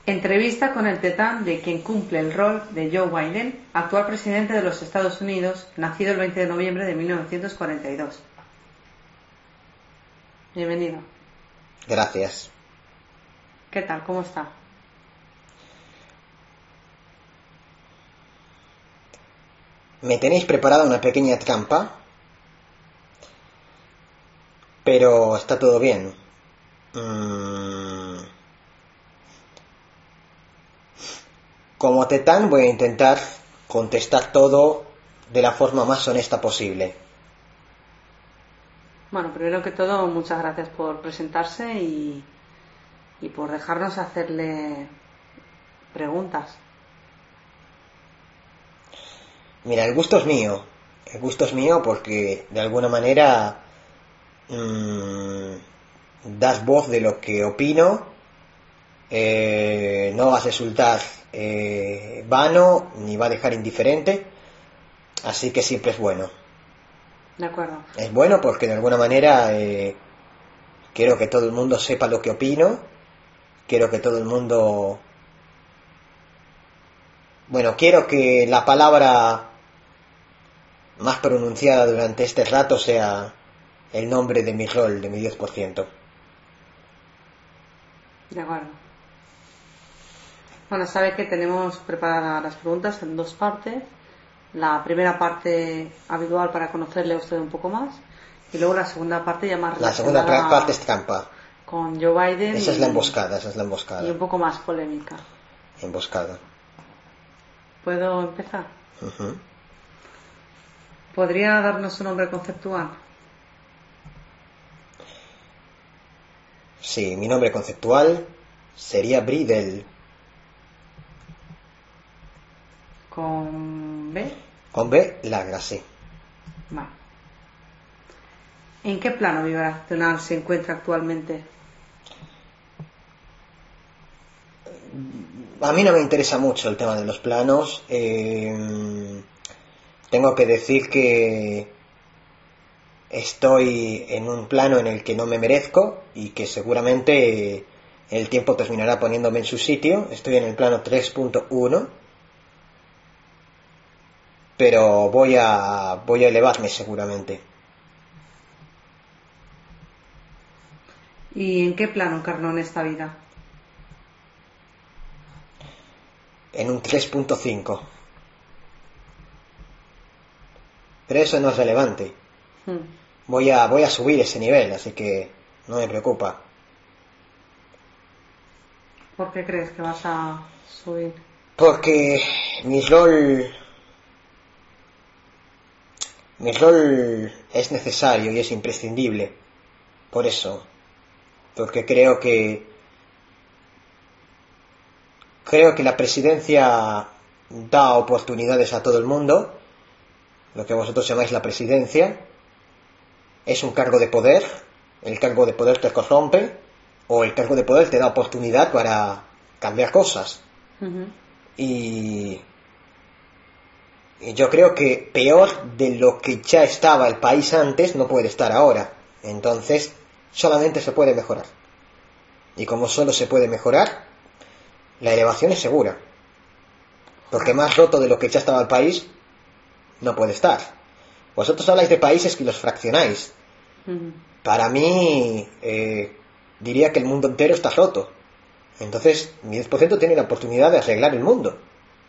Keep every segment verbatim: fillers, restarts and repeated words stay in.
Entrevista con el tetán de quien cumple el rol de Joe Biden, actual presidente de los Estados Unidos, nacido el veinte de noviembre de mil novecientos cuarenta y dos. Bienvenido. Gracias. ¿Qué tal? ¿Cómo está? Me tenéis preparada una pequeña trampa, pero está todo bien. Mm. Como tetán voy a intentar contestar todo de la forma más honesta posible. Bueno, primero que todo, muchas gracias por presentarse y, y por dejarnos hacerle preguntas. Mira, el gusto es mío. El gusto es mío porque de alguna manera mmm, das voz de lo que opino. Eh, no vas a resultar eh, vano ni va a dejar indiferente, así que siempre es bueno. De acuerdo. Es bueno porque de alguna manera eh, quiero que todo el mundo sepa lo que opino, quiero que todo el mundo... Bueno, quiero que la palabra más pronunciada durante este rato sea el nombre de mi rol, de mi diez por ciento. De acuerdo. Bueno, sabe que tenemos preparadas las preguntas en dos partes. La primera parte habitual para conocerle a usted un poco más y luego la segunda parte ya más La segunda parte es trampa. Con Joe Biden. Esa y, es la emboscada, esa es la emboscada. Y un poco más polémica. Emboscada. ¿Puedo empezar? Uh-huh. ¿Podría darnos un nombre conceptual? Sí, mi nombre conceptual sería Bridel. ¿Con B? Con B, larga, sí. Vale. ¿En qué plano vibracional se encuentra actualmente? A mí no me interesa mucho el tema de los planos. Eh, tengo que decir que estoy en un plano en el que no me merezco y que seguramente el tiempo terminará poniéndome en su sitio. Estoy en el plano tres punto uno, pero voy a voy a elevarme seguramente. ¿Y en qué plano encarnó en esta vida? En un tres punto cinco. Pero eso no es relevante. Hmm. Voy a voy a subir ese nivel, así que no me preocupa. ¿Por qué crees que vas a subir? Porque mi rol mi rol es necesario y es imprescindible. Por eso. Porque creo que creo que la presidencia da oportunidades a todo el mundo. Lo que vosotros llamáis la presidencia es un cargo de poder. El cargo de poder te corrompe, o el cargo de poder te da oportunidad para cambiar cosas. Uh-huh. y, y yo creo que peor de lo que ya estaba el país antes no puede estar ahora. Entonces solamente se puede mejorar, y como solo se puede mejorar, la elevación es segura, porque más roto de lo que ya estaba el país no puede estar. Vosotros habláis de países que los fraccionáis. Uh-huh. Para mí eh, diría que el mundo entero está roto. Entonces mi diez por ciento tiene la oportunidad de arreglar el mundo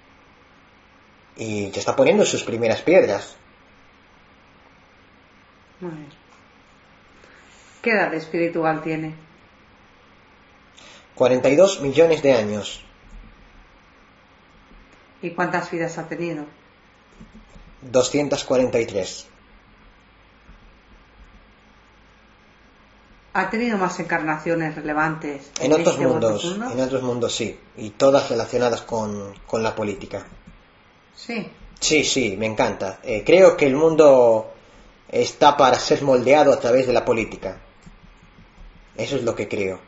y ya está poniendo sus primeras piedras. Muy bien. ¿Qué edad espiritual tiene? cuarenta y dos millones de años. ¿Y cuántas vidas ha tenido? doscientas cuarenta y tres. ¿Ha tenido más encarnaciones relevantes En otros este u mundos, otros mundos? en otros mundos sí, y todas relacionadas con, con la política. Sí. Sí, sí, me encanta. Eh, creo que el mundo está para ser moldeado a través de la política. Eso es lo que creo.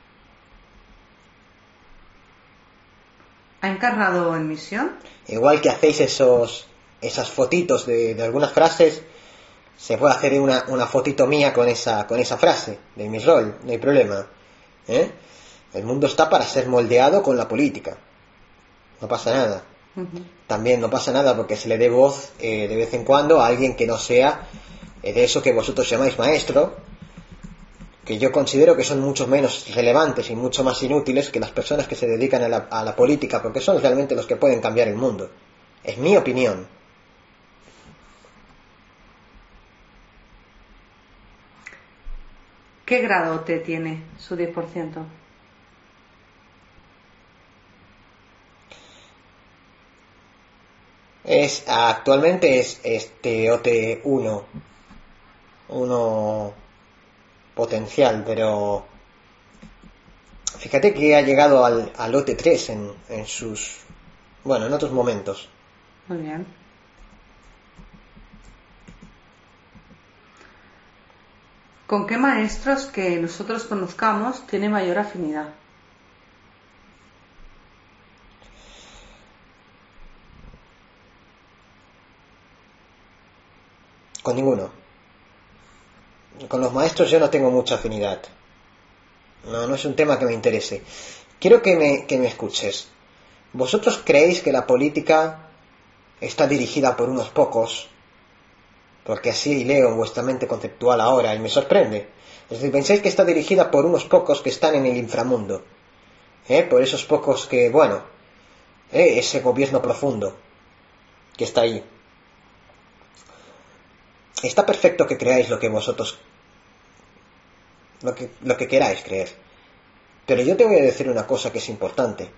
¿Ha encarnado en misión? Igual que hacéis esos esas fotitos de, de algunas frases, se puede hacer una, una fotito mía con esa con esa frase de mi rol, no hay problema. ¿Eh? El mundo está para ser moldeado con la política. No pasa nada. Ujú. También no pasa nada porque se le dé voz eh, de vez en cuando a alguien que no sea eh, de eso que vosotros llamáis maestro, que yo considero que son mucho menos relevantes y mucho más inútiles que las personas que se dedican a la, a la política, porque son realmente los que pueden cambiar el mundo. Es mi opinión. ¿Qué grado T tiene su diez por ciento? Es, actualmente es este O T uno, uno potencial, pero fíjate que ha llegado al, al O T tres en, en sus, bueno, en otros momentos. Muy bien. ¿Con qué maestros que nosotros conozcamos tiene mayor afinidad? Con ninguno. Con los maestros yo no tengo mucha afinidad. No, no es un tema que me interese. Quiero que me, que me escuches. ¿Vosotros creéis que la política está dirigida por unos pocos? Porque así leo en vuestra mente conceptual ahora y me sorprende. Es decir, pensáis que está dirigida por unos pocos que están en el inframundo. ¿Eh? Por esos pocos que, bueno, ¿eh? Ese gobierno profundo que está ahí. Está perfecto que creáis lo que vosotros, lo que, lo que queráis creer. Pero yo te voy a decir una cosa que es importante.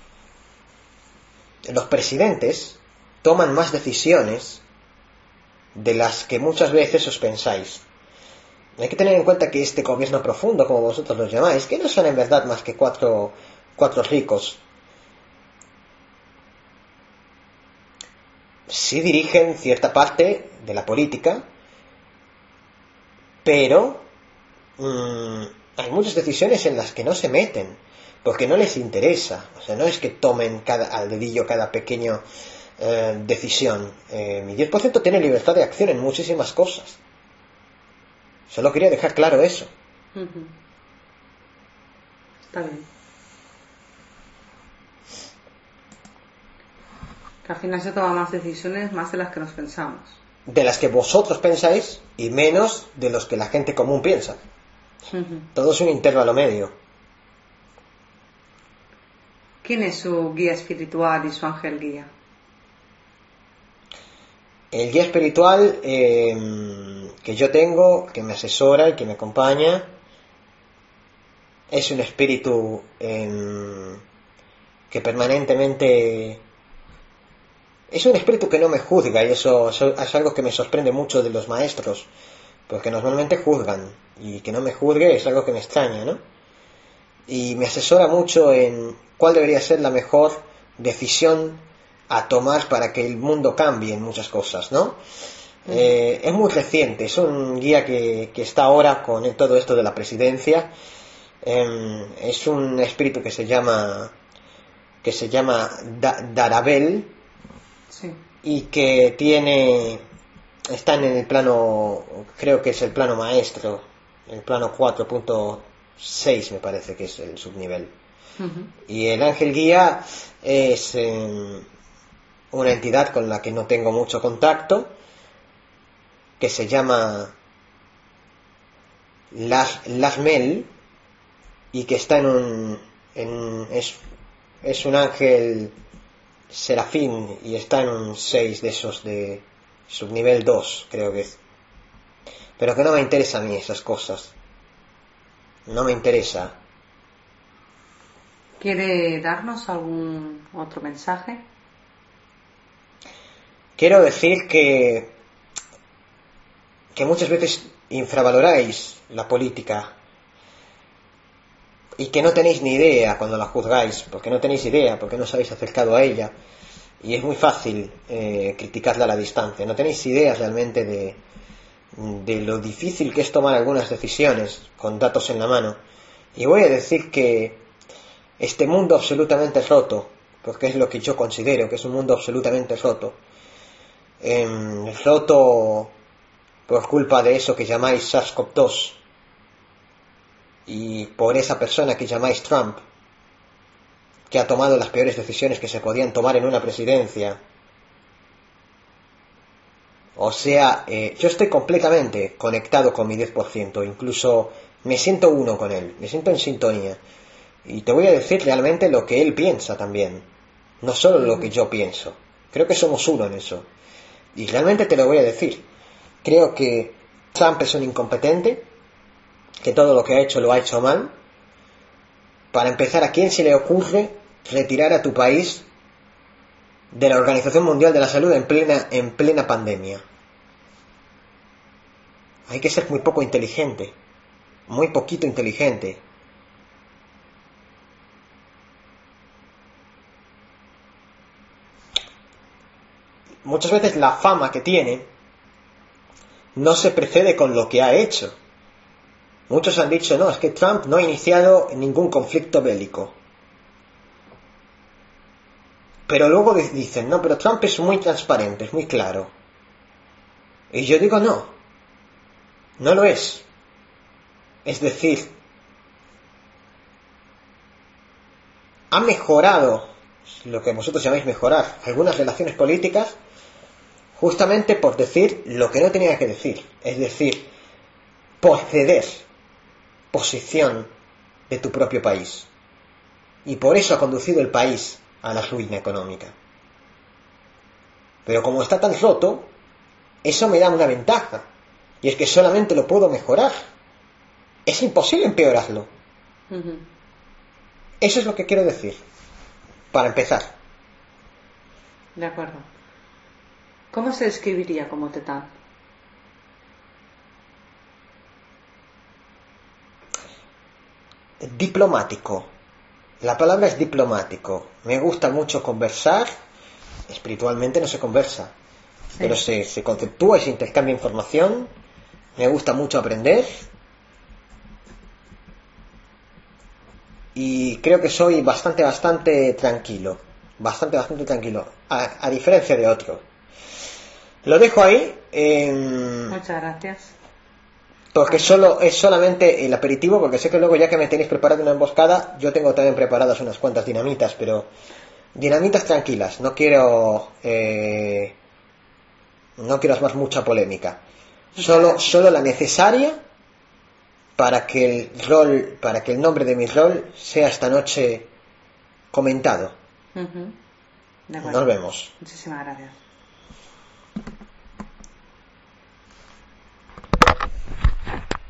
Los presidentes toman más decisiones de las que muchas veces os pensáis. Hay que tener en cuenta que este gobierno profundo, como vosotros lo llamáis, que no son en verdad más que cuatro, cuatro ricos, sí dirigen cierta parte de la política, pero mmm, hay muchas decisiones en las que no se meten, porque no les interesa. O sea, no es que tomen cada, al dedillo cada pequeña eh, decisión. Eh, mi diez por ciento tiene libertad de acción en muchísimas cosas. Solo quería dejar claro eso. Uh-huh. Está bien. Que al final se toman más decisiones, más de las que nos pensamos. De las que vosotros pensáis y menos de los que la gente común piensa. Uh-huh. Todo es un intervalo medio. ¿Quién es su guía espiritual y su ángel guía? El guía espiritual eh, que yo tengo, que me asesora y que me acompaña, es un espíritu eh, que permanentemente... Es un espíritu que no me juzga, y eso, eso es algo que me sorprende mucho de los maestros, porque normalmente juzgan, y que no me juzgue es algo que me extraña, ¿no? Y me asesora mucho en cuál debería ser la mejor decisión a tomar para que el mundo cambie en muchas cosas, ¿no? Uh-huh. Eh, es muy reciente, es un guía que, que está ahora con todo esto de la presidencia. Eh, es un espíritu que se llama que se llama da- Darabel. Sí. Y que tiene, están en el plano, creo que es el plano maestro, el plano cuatro punto seis me parece que es el subnivel. Uh-huh. Y el ángel guía es eh, una entidad con la que no tengo mucho contacto, que se llama Las, Lasmel, y que está en un, en, es, es un ángel serafín y está en un seis de esos de subnivel dos, creo que es. Pero que no me interesa a mí esas cosas. No me interesa. ¿Quiere darnos algún otro mensaje? Quiero decir que que muchas veces infravaloráis la política y que no tenéis ni idea cuando la juzgáis, porque no tenéis idea, porque no os habéis acercado a ella, y es muy fácil eh, criticarla a la distancia. No tenéis idea realmente de, de lo difícil que es tomar algunas decisiones con datos en la mano. Y voy a decir que este mundo absolutamente roto, porque es lo que yo considero que es un mundo absolutamente roto, eh, roto por culpa de eso que llamáis SARS-CoV dos, y por esa persona que llamáis Trump, que ha tomado las peores decisiones que se podían tomar en una presidencia. O sea, eh, yo estoy completamente conectado con mi diez por ciento, incluso me siento uno con él, me siento en sintonía. Y te voy a decir realmente lo que él piensa también, no solo lo que yo pienso. Creo que somos uno en eso. Y realmente te lo voy a decir. Creo que Trump es un incompetente, que todo lo que ha hecho lo ha hecho mal. Para empezar, ¿a quién se le ocurre retirar a tu país de la Organización Mundial de la Salud en plena, en plena pandemia? Hay que ser muy poco inteligente, muy poquito inteligente. Muchas veces la fama que tiene no se precede con lo que ha hecho. Muchos han dicho, no, es que Trump no ha iniciado ningún conflicto bélico. Pero luego dicen, no, pero Trump es muy transparente, es muy claro. Y yo digo, no, no lo es. Es decir, ha mejorado, lo que vosotros llamáis mejorar, algunas relaciones políticas, justamente por decir lo que no tenía que decir. Es decir, por ceder posición de tu propio país. Y por eso ha conducido el país a la ruina económica. Pero como está tan roto, eso me da una ventaja, y es que solamente lo puedo mejorar. Es imposible empeorarlo. Uh-huh. Eso es lo que quiero decir, para empezar. De acuerdo. ¿Cómo se describiría como Tetán? Diplomático. La palabra es diplomático. Me gusta mucho conversar. Espiritualmente no se conversa, sí, pero se, se conceptúa y se intercambia información. Me gusta mucho aprender. Y creo que soy bastante, bastante tranquilo. Bastante, bastante tranquilo. A, a diferencia de otros. Lo dejo ahí. Eh, Muchas gracias. Porque solo es solamente el aperitivo, porque sé que luego, ya que me tenéis preparado una emboscada, yo tengo también preparadas unas cuantas dinamitas, pero dinamitas tranquilas. No quiero eh, no quiero más mucha polémica. Solo, solo la necesaria para que el rol, para que el nombre de mi rol sea esta noche comentado. Uh-huh. Nos vemos. Muchísimas gracias.